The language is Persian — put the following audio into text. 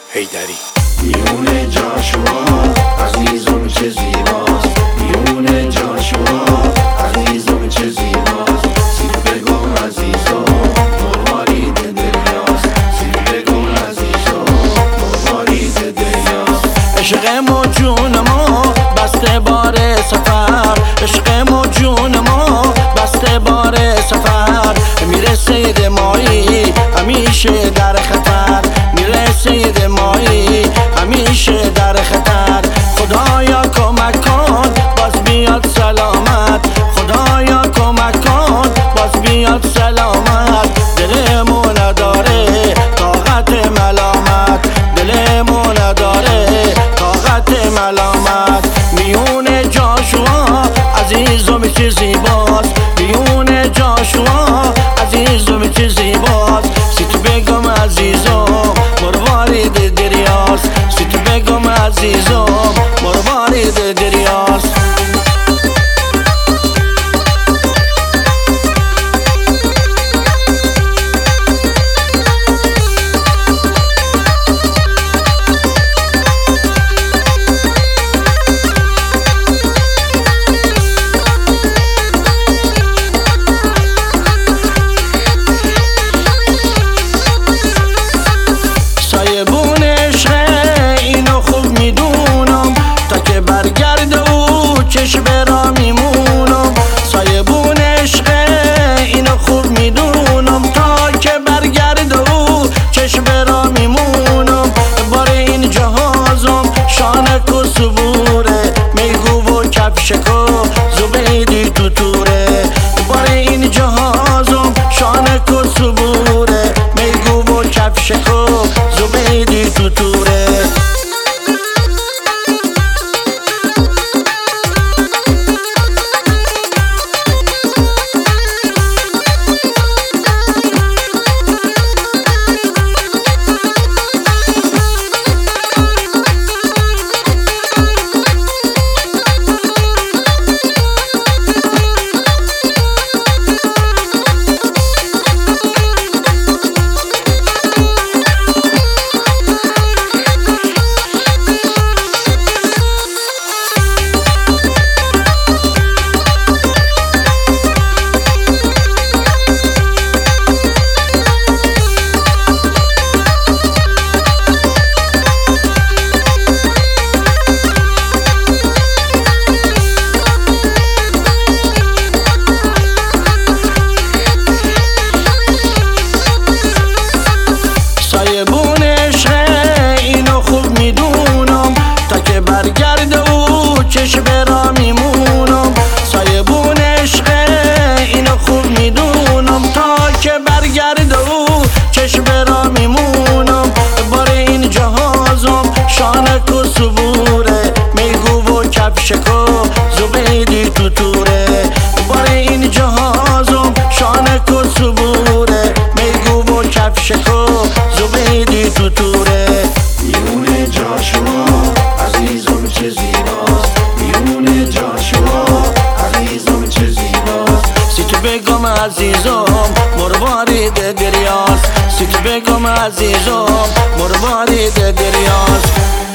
حیدری. میونه جاشوا عزیزم چه زیباست، میونه جاشوا عزیزم چه زیباست. سیت بگم عزیزم مروارید دریاست، سیت بگم عزیزم مروارید دریاست. عشق ما جون ما بسته بار سفر، عشق ما جون ما بسته بار سفر. میره سید مایی همیشه در خطر، میره سید مایی همیشه در خطر. خدایا کمک کن باز بیاد سلامت، خدایا کمک کن باز بیاد سلامت. دلمو نداره طاقت ملامت، دلمو نداره طاقت ملامت. میونه جاشوا عزیزم چه زیباست، میونه جاشوا عزیزم چه زیباست. سیت بگم عزیزم مروارید دریاست، سیت بگم عزیزم مروارید دریاست. سایبون عشق اینو خوب میدونم، تا که برگرده و چشم را میمونم. سایبون عشق اینو خوب میدونم، تا که برگرده و چشم را میمونم. بار این جهازم شانک و صبوره، میگو و کفشک و زبیدی تو توره. بار این جهازم شانک و صبوره، میگو و کفشک و زبیدی تو توره. سایبون عشق اینو خوب میدونم، تا که برگرده و چشم را میمونم. سایبون عشق اینو خوب میدونم، تا که برگرده و چشم را میمونم. بار این جهازم شانک و صبوره، میگو و کفشک و زبیدی تو توره. بار این جهازم شانک و صبوره، میگو و کفشک و زبیدی تو توره. میونه جاشوا عزیزم چه زیباست، میونه جاشوا عزیزم چه زیباست. سیت بگم عزیزم مروارید دریاست، سیت بگم عزیزم مروارید دریاست.